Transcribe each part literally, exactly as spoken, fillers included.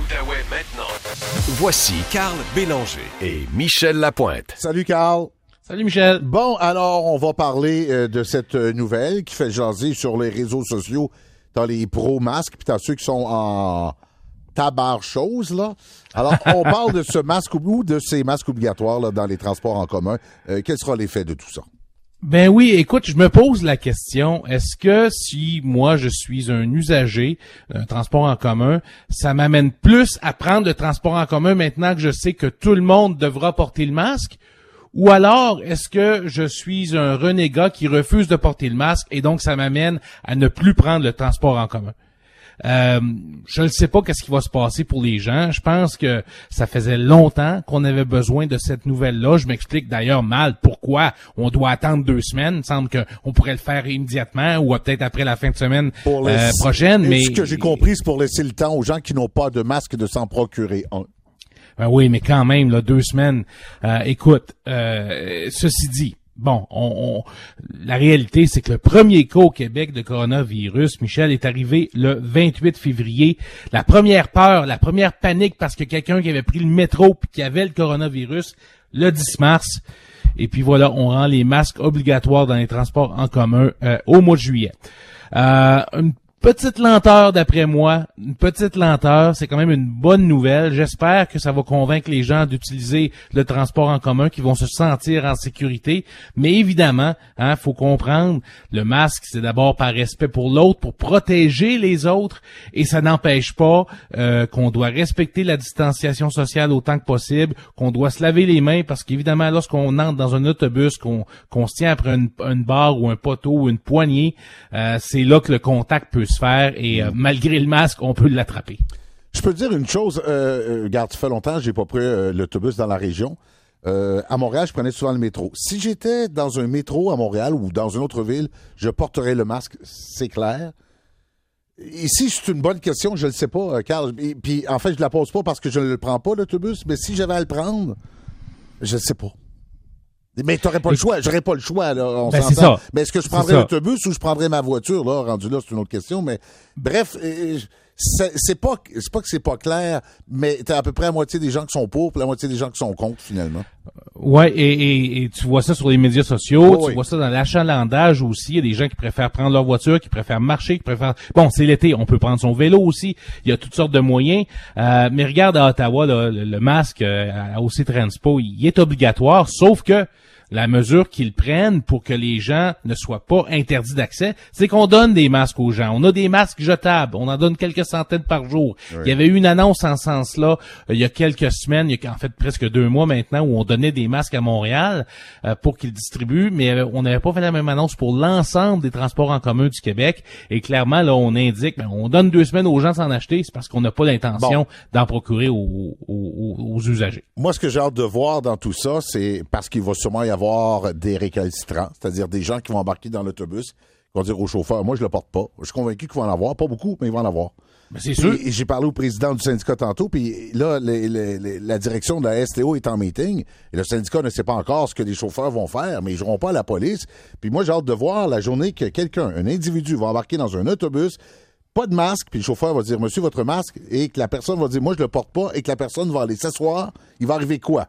l'Outaouais maintenant. Voici Carl Bélanger et Michel Lapointe. Salut Carl. Salut Michel. Bon, alors on va parler euh, de cette euh, nouvelle qui fait jaser sur les réseaux sociaux. T'as les pro-masques, puis t'as ceux qui sont en tabarre-chose, là. Alors, on parle de ce masque ou de ces masques obligatoires là, dans les transports en commun. Euh, quel sera l'effet de tout ça? Ben oui, écoute, je me pose la question, est-ce que si moi je suis un usager d'un transport en commun, ça m'amène plus à prendre le transport en commun maintenant que je sais que tout le monde devra porter le masque? Ou alors, est-ce que je suis un renégat qui refuse de porter le masque et donc ça m'amène à ne plus prendre le transport en commun? Euh, je ne sais pas qu'est-ce qui va se passer pour les gens. Je pense que ça faisait longtemps qu'on avait besoin de cette nouvelle-là. Je m'explique d'ailleurs mal pourquoi on doit attendre deux semaines. Il me semble qu'on pourrait le faire immédiatement ou peut-être après la fin de semaine pour euh, prochaine. Et mais ce que j'ai compris, c'est pour laisser le temps aux gens qui n'ont pas de masque de s'en procurer un. Ben oui, mais quand même, là, deux semaines. Euh, écoute, euh, ceci dit, bon, on, on, la réalité, c'est que le premier cas au Québec de coronavirus, Michel, est arrivé le vingt-huit février. La première peur, la première panique parce que quelqu'un qui avait pris le métro puis qui avait le coronavirus, le dix mars. Et puis voilà, on rend les masques obligatoires dans les transports en commun euh, au mois de juillet. Euh, une Petite lenteur d'après moi, une petite lenteur, c'est quand même une bonne nouvelle. J'espère que ça va convaincre les gens d'utiliser le transport en commun, qui vont se sentir en sécurité. Mais évidemment, hein, faut comprendre, le masque, c'est d'abord par respect pour l'autre, pour protéger les autres, et ça n'empêche pas euh, qu'on doit respecter la distanciation sociale autant que possible, qu'on doit se laver les mains, parce qu'évidemment, lorsqu'on entre dans un autobus, qu'on qu'on se tient après une, une barre ou un poteau ou une poignée, euh, c'est là que le contact peut se faire et euh, malgré le masque, on peut l'attraper. Je peux te dire une chose, euh, regarde, ça fait longtemps que j'ai pas pris euh, l'autobus dans la région. Euh, à Montréal, je prenais souvent le métro. Si j'étais dans un métro à Montréal ou dans une autre ville, je porterais le masque, c'est clair. Ici, c'est une bonne question, je ne le sais pas, Carl. Et, puis, en fait, je la pose pas parce que je ne le prends pas, l'autobus, mais si j'avais à le prendre, je ne sais pas. Mais t'aurais pas le choix, j'aurais pas le choix, là, on ben, s'entend. c'est ça. Mais est-ce que je prendrais l'autobus ou je prendrais ma voiture, là, rendu là, c'est une autre question, mais bref, c'est, c'est pas, c'est pas que c'est pas clair, mais t'as à peu près la moitié des gens qui sont pour, puis la moitié des gens qui sont contre, finalement. Ouais, et, et, et tu vois ça sur les médias sociaux, oh, tu oui. vois ça dans l'achalandage aussi, il y a des gens qui préfèrent prendre leur voiture, qui préfèrent marcher, qui préfèrent... Bon, c'est l'été, on peut prendre son vélo aussi, il y a toutes sortes de moyens, euh, mais regarde à Ottawa, là, le, le masque euh, à O C Transpo, il est obligatoire, sauf que la mesure qu'ils prennent pour que les gens ne soient pas interdits d'accès, c'est qu'on donne des masques aux gens. On a des masques jetables. On en donne quelques centaines par jour. Oui. Il y avait eu une annonce en ce sens-là euh, il y a quelques semaines, il y a en fait presque deux mois maintenant, où on donnait des masques à Montréal euh, pour qu'ils distribuent, mais euh, on n'avait pas fait la même annonce pour l'ensemble des transports en commun du Québec. Et clairement, là, on indique, ben, on donne deux semaines aux gens sans acheter, c'est parce qu'on n'a pas l'intention bon. d'en procurer aux, aux, aux usagers. Moi, ce que j'ai hâte de voir dans tout ça, c'est parce qu'il va sûrement y avoir des récalcitrants, c'est-à-dire des gens qui vont embarquer dans l'autobus, qui vont dire au chauffeur, moi je le porte pas. Je suis convaincu qu'il va en avoir, pas beaucoup, mais il va en avoir. Ben, c'est sûr. Et, et j'ai parlé au président du syndicat tantôt, puis là, les, les, les, la direction de la S T O est en meeting, et le syndicat ne sait pas encore ce que les chauffeurs vont faire, mais ils n'iront pas à la police. Puis moi, j'ai hâte de voir la journée que quelqu'un, un individu, va embarquer dans un autobus, pas de masque, puis le chauffeur va dire, monsieur, votre masque, et que la personne va dire, moi je le porte pas, et que la personne va aller s'asseoir, il va arriver quoi?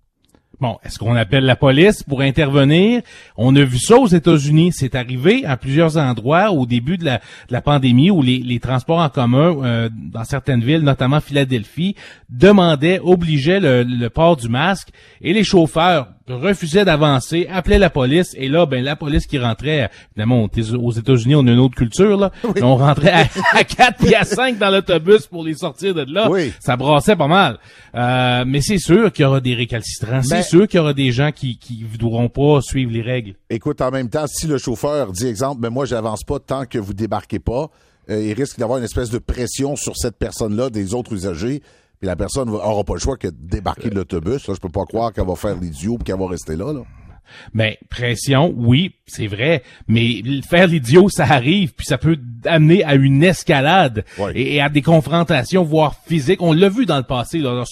Bon, est-ce qu'on appelle la police pour intervenir? On a vu ça aux États-Unis. C'est arrivé à plusieurs endroits au début de la, de la pandémie où les, les transports en commun euh, dans certaines villes, notamment Philadelphie, demandaient, obligeaient le, le port du masque et les chauffeurs refusaient d'avancer, appelaient la police et là, ben la police qui rentrait, évidemment, aux États-Unis, on a une autre culture, là. Oui. On rentrait à, à quatre puis à cinq dans l'autobus pour les sortir de là. Oui. Ça brassait pas mal. Euh, mais c'est sûr qu'il y aura des récalcitrants. Mais... C'est sûr qu'il y aura des gens qui qui voudront pas suivre les règles. Écoute, en même temps, si le chauffeur dit, exemple, mais ben moi, j'avance pas tant que vous débarquez pas, euh, il risque d'avoir une espèce de pression sur cette personne-là, des autres usagers. Puis la personne n'aura pas le choix que de débarquer de l'autobus. Là, je peux pas croire qu'elle va faire l'idiot et qu'elle va rester là, là. Ben, pression, oui, c'est vrai, mais faire l'idiot, ça arrive, puis ça peut amener à une escalade ouais. et, et à des confrontations, voire physiques. On l'a vu dans le passé, là, lorsque des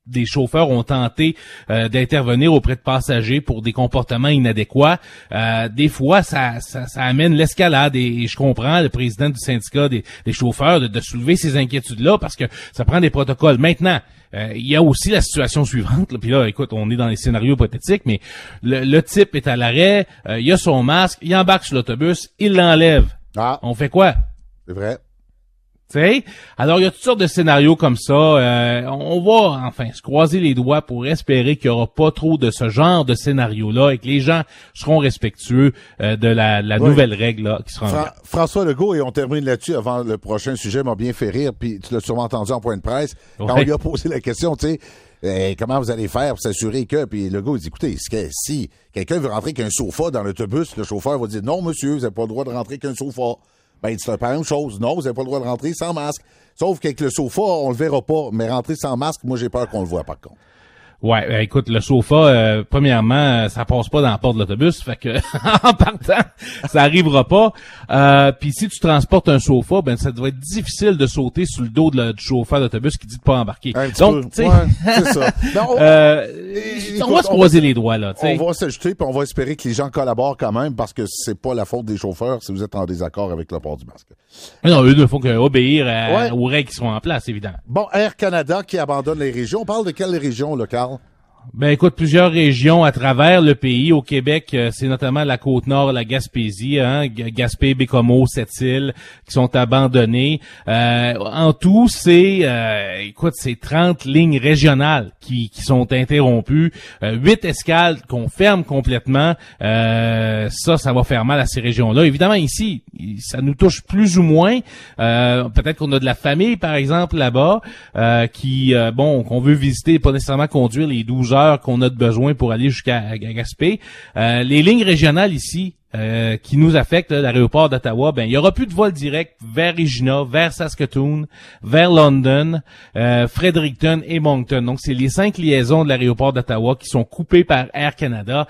des chauffeurs ont tenté euh, d'intervenir auprès de passagers pour des comportements inadéquats. Euh, des fois, ça, ça, ça amène l'escalade et, et je comprends le président du syndicat des, des chauffeurs de, de soulever ces inquiétudes-là parce que ça prend des protocoles. Maintenant, euh, il y a aussi la situation suivante. Là, puis là, écoute, on est dans les scénarios hypothétiques, mais le, le type est à l'arrêt, euh, il a son masque, il embarque sur l'autobus, il l'enlève. Ah. On fait quoi? C'est vrai. T'sais? Alors, il y a toutes sortes de scénarios comme ça. Euh, on va, enfin, se croiser les doigts pour espérer qu'il n'y aura pas trop de ce genre de scénario-là et que les gens seront respectueux euh, de la, la oui. nouvelle règle là, qui sera en Fra- François Legault, et on termine là-dessus avant le prochain sujet, m'a bien fait rire, puis tu l'as sûrement entendu en point de presse, ouais. quand on lui a posé la question, tu sais, eh, comment vous allez faire pour s'assurer que, puis Legault, il dit, écoutez, si quelqu'un veut rentrer qu'un sofa dans l'autobus, le chauffeur va dire, non, monsieur, vous n'avez pas le droit de rentrer qu'un sofa. Ben, c'est la même chose. Non, vous n'avez pas le droit de rentrer sans masque. Sauf qu'avec le sofa, on le verra pas. Mais rentrer sans masque, moi, j'ai peur qu'on le voit, par contre. Ouais, ben, écoute, le sofa, euh, premièrement, ça passe pas dans la porte de l'autobus, fait que en partant, ça arrivera pas. Euh, puis si tu transportes un sofa, ben ça doit être difficile de sauter sur le dos de la, du chauffeur d'autobus qui dit de pas embarquer. Un petit Donc, peu. tu sais, ouais, c'est ça. Ben, on, euh, écoute, on va se croiser les doigts là. T'sais. On va s'ajouter, puis on va espérer que les gens collaborent quand même, parce que c'est pas la faute des chauffeurs si vous êtes en désaccord avec le port du masque. Non, eux ne font qu'obéir à, ouais. aux règles qui sont en place, évidemment. Bon, Air Canada qui abandonne les régions. On parle de quelles régions, là, Carl? Ben écoute, plusieurs régions à travers le pays. Au Québec, euh, c'est notamment la Côte-Nord, la Gaspésie, hein, Gaspé, Bécomo, Sept-Îles, qui sont abandonnées. Euh, en tout, c'est euh, écoute, c'est trente lignes régionales qui, qui sont interrompues. Euh, huit escales qu'on ferme complètement. Euh, ça, ça va faire mal à ces régions-là. Évidemment, ici, ça nous touche plus ou moins. Euh, peut-être qu'on a de la famille, par exemple, là-bas, euh, qui, euh, bon, qu'on veut visiter, pas nécessairement conduire les douze heures qu'on a de besoin pour aller jusqu'à Gaspé. Euh, les lignes régionales ici, euh, qui nous affectent, là, l'aéroport d'Ottawa, ben il y aura plus de vols directs vers Regina, vers Saskatoon, vers London, euh, Fredericton et Moncton. Donc, c'est les cinq liaisons de l'aéroport d'Ottawa qui sont coupées par Air Canada.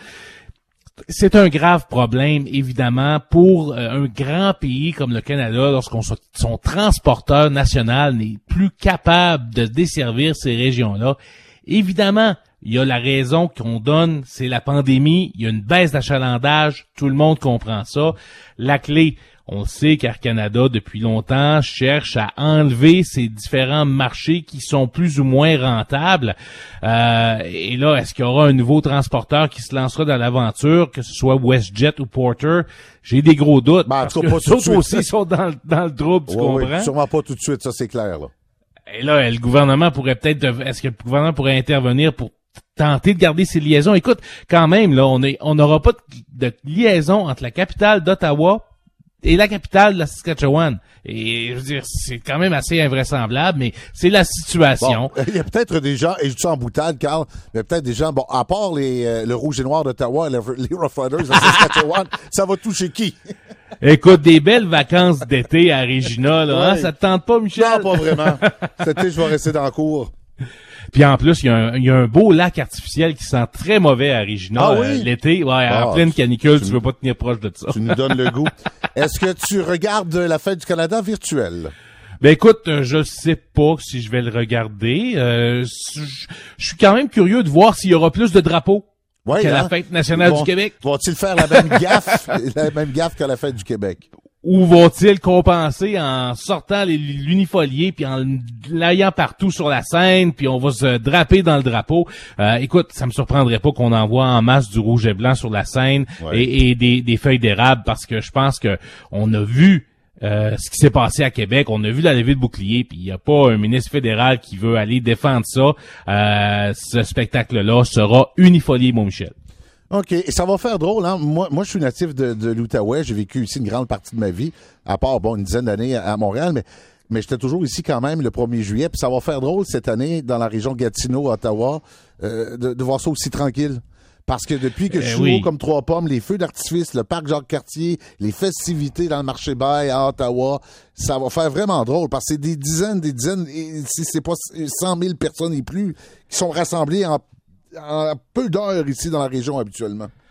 C'est un grave problème, évidemment, pour euh, un grand pays comme le Canada, lorsqu'on soit, son transporteur national n'est plus capable de desservir ces régions-là. Évidemment, il y a la raison qu'on donne, c'est la pandémie, il y a une baisse d'achalandage, tout le monde comprend ça. La clé, on sait qu'Air Canada, depuis longtemps, cherche à enlever ces différents marchés qui sont plus ou moins rentables. Euh, et là, est-ce qu'il y aura un nouveau transporteur qui se lancera dans l'aventure, que ce soit WestJet ou Porter? J'ai des gros doutes, ben, parce que pas eux aussi sont dans, dans le trouble, tu oui, comprends? Oui, sûrement pas tout de suite, ça c'est clair, là. Et là, le gouvernement pourrait peut-être, est-ce que le gouvernement pourrait intervenir pour tenter de garder ces liaisons? Écoute, quand même, là, on est, on n'aura pas de, de liaison entre la capitale d'Ottawa et la capitale de la Saskatchewan. Et je veux dire, c'est quand même assez invraisemblable, mais c'est la situation. Bon, il y a peut-être des gens, et je dis en boutade, Carl, il y a peut-être des gens, bon, à part les, euh, le Rouge et Noir d'Ottawa et les Rough Riders de Saskatchewan, ça va toucher qui? Écoute, des belles vacances d'été à Regina, là, ouais. hein, ça te tente pas, Michel? Non, pas vraiment. Cet été, je vais rester dans le cours. Puis en plus, il y, a un, il y a un beau lac artificiel qui sent très mauvais à Regina ah, euh, oui? l'été. Ouais, ah, en pleine canicule, tu, tu veux pas tenir proche de ça. Tu nous donnes le goût. Est-ce que tu regardes la Fête du Canada virtuelle? Ben écoute, je sais pas si je vais le regarder. Euh, je suis quand même curieux de voir s'il y aura plus de drapeaux ouais, qu'à hein? la Fête nationale vont, du Québec. Vont-ils faire la même gaffe, la même gaffe qu'à la Fête du Québec? Ou vont-ils compenser en sortant l'unifolié puis en l'ayant partout sur la scène puis on va se draper dans le drapeau? Euh, écoute, ça me surprendrait pas qu'on envoie en masse du rouge et blanc sur la scène ouais. et, et des, des feuilles d'érable parce que je pense que on a vu euh, ce qui s'est passé à Québec, on a vu la levée de bouclier puis il y a pas un ministre fédéral qui veut aller défendre ça. Euh, ce spectacle-là sera unifolié, mon Michel. OK. Et ça va faire drôle, hein? Moi, moi je suis natif de, de l'Outaouais. J'ai vécu ici une grande partie de ma vie, à part, bon, une dizaine d'années à, à Montréal, mais, mais j'étais toujours ici quand même le premier juillet. Puis ça va faire drôle cette année, dans la région de Gatineau, Ottawa, euh, de, de voir ça aussi tranquille. Parce que depuis que eh je suis oui. haut comme trois pommes, les feux d'artifice, le parc Jacques-Cartier, les festivités dans le marché Bail à Ottawa, ça va faire vraiment drôle. Parce que c'est des dizaines, des dizaines, et si c'est pas cent mille personnes et plus, qui sont rassemblées en en peu d'heures ici dans la région habituellement.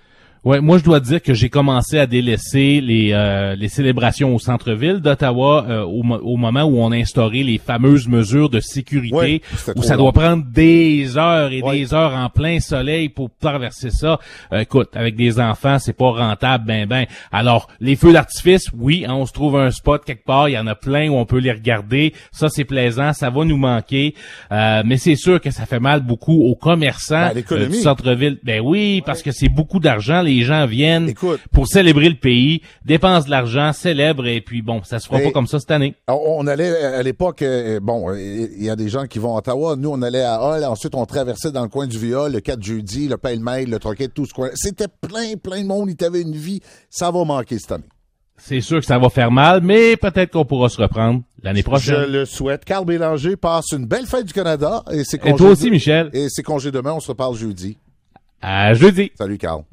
Ouais, moi je dois dire que j'ai commencé à délaisser les euh, les célébrations au centre-ville d'Ottawa euh, au, au moment où on a instauré les fameuses mesures de sécurité, ouais, où ça long. doit prendre des heures et ouais. des heures en plein soleil pour traverser ça. Euh, écoute, avec des enfants, c'est pas rentable ben ben. Alors, les feux d'artifice, oui, hein, on se trouve un spot quelque part, il y en a plein où on peut les regarder. Ça c'est plaisant, ça va nous manquer. Euh, mais c'est sûr que ça fait mal beaucoup aux commerçants ben, euh, du centre-ville. Ben oui, parce ouais. que c'est beaucoup d'argent. Les gens viennent Écoute, pour célébrer le pays, dépensent de l'argent, célèbrent, et puis bon, ça se fera pas comme ça cette année. On allait à l'époque, bon, il y a des gens qui vont à Ottawa, nous on allait à Hull, ensuite on traversait dans le coin du Viol, le quatre jeudi, le Pêle-Mêle, le Troquet, tout ce coin. C'était plein, plein de monde, il avait une vie, ça va manquer cette année. C'est sûr que ça va faire mal, mais peut-être qu'on pourra se reprendre l'année prochaine. Je le souhaite. Carl Bélanger passe une belle fête du Canada. Et, c'est et toi aussi, de... Michel. Et c'est congé demain, on se reparle jeudi. À jeudi. Salut, Carl.